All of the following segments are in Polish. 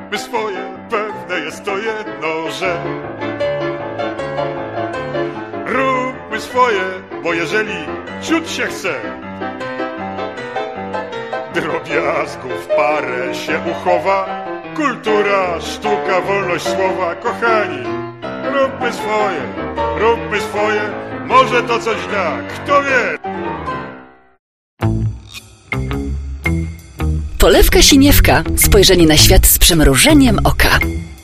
Róbmy swoje, pewne jest to jedno, że róbmy swoje, bo jeżeli ciut się chce, drobiazgów parę się uchowa. Kultura, sztuka, wolność słowa, kochani, róbmy swoje, może to coś da, kto wie. Polewka Siniewka. Spojrzenie na świat z przymrużeniem oka.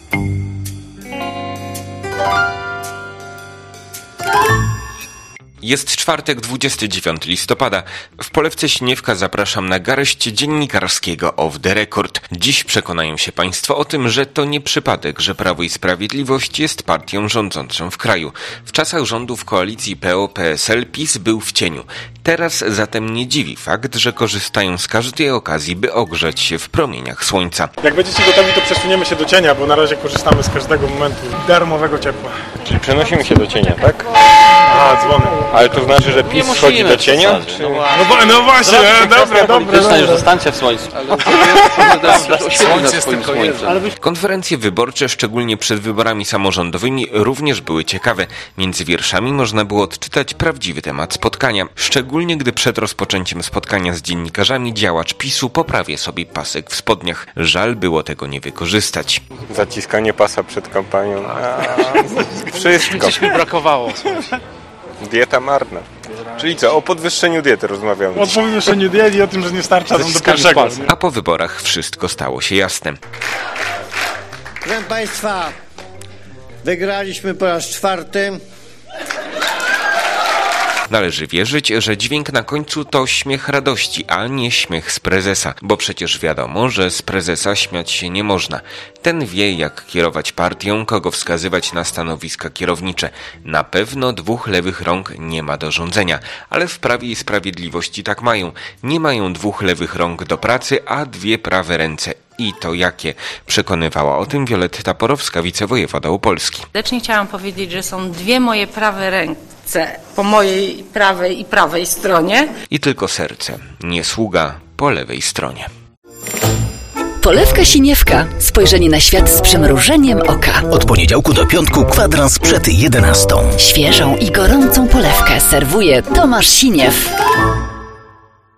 Jest czwartek, 29 listopada. W Polewce Siniewka zapraszam na garść dziennikarskiego Off the Record. Dziś przekonają się Państwo o tym, że to nie przypadek, że Prawo i Sprawiedliwość jest partią rządzącą w kraju. W czasach rządów koalicji PO-PSL PiS był w cieniu. Teraz zatem nie dziwi fakt, że korzystają z każdej okazji, by ogrzać się w promieniach słońca. Jak będziecie gotowi, to przesuniemy się do cienia, bo na razie korzystamy z każdego momentu darmowego ciepła. Czyli przenosimy się do cienia, tak? A, dzwony. Ale to znaczy, że PiS schodzi do cienia? Czy... No właśnie, dobra. Już zostańcie w słońcu. Słońce jest tylko jedno. Konferencje wyborcze, szczególnie przed wyborami samorządowymi, również były ciekawe. Między wierszami można było odczytać prawdziwy temat spotkania. Szczególnie gdy przed rozpoczęciem spotkania z dziennikarzami działacz PiS-u poprawia sobie pasek w spodniach. Żal było tego nie wykorzystać. Zaciskanie pasa przed kampanią. Wszystko. Gdzieś mi brakowało. Dieta marna. Czyli co, o podwyższeniu diety rozmawiamy. O podwyższeniu diety i o tym, że nie starcza nam do pierwszego. A po wyborach wszystko stało się jasne. Proszę Państwa, wygraliśmy po raz czwarty. Należy wierzyć, że dźwięk na końcu to śmiech radości, a nie śmiech z prezesa, bo przecież wiadomo, że z prezesa śmiać się nie można. Ten wie, jak kierować partią, kogo wskazywać na stanowiska kierownicze. Na pewno dwóch lewych rąk nie ma do rządzenia, ale w Prawie i Sprawiedliwości tak mają. Nie mają dwóch lewych rąk do pracy, a dwie prawe ręce. I to jakie? Przekonywała o tym Wioletta Porowska, wicewojewoda Opolski. Serdecznie chciałam powiedzieć, że są dwie moje prawe ręce po mojej prawej i prawej stronie. I tylko serce, nie sługa po lewej stronie. Polewka Siniewka. Spojrzenie na świat z przymrużeniem oka. Od poniedziałku do piątku kwadrans przed 11. Świeżą i gorącą polewkę serwuje Tomasz Siniew.